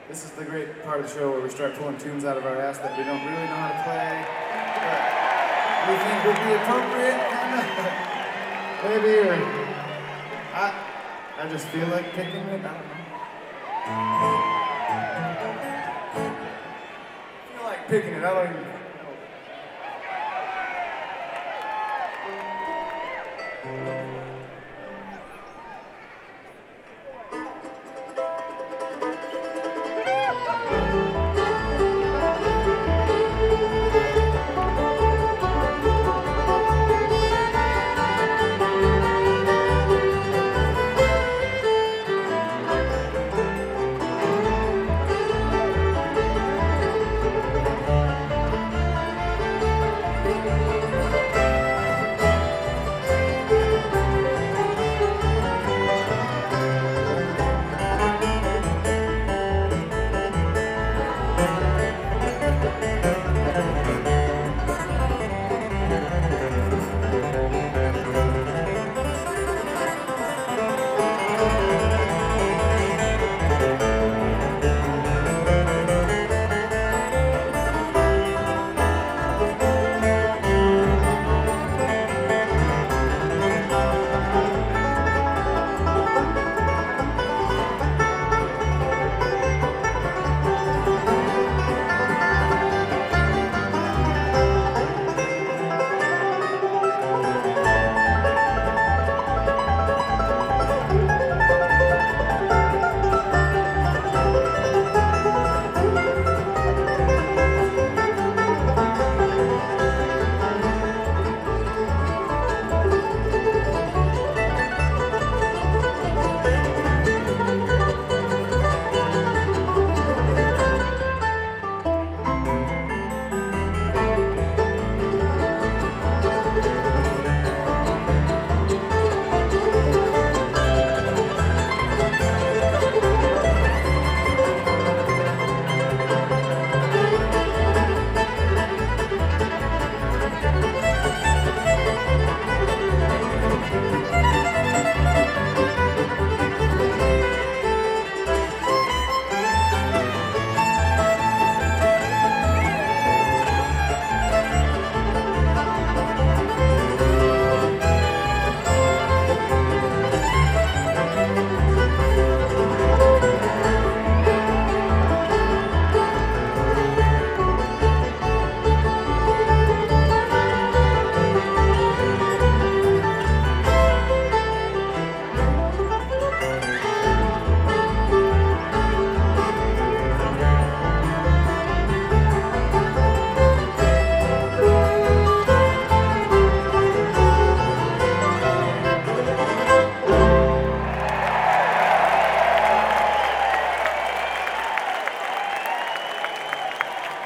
This is the great part of the show where we start pulling tunes out of our ass that we don't really know how to play, but we think would be appropriate, kind of. Maybe, or I just feel like picking it. I don't know. I feel like picking it. I don't even.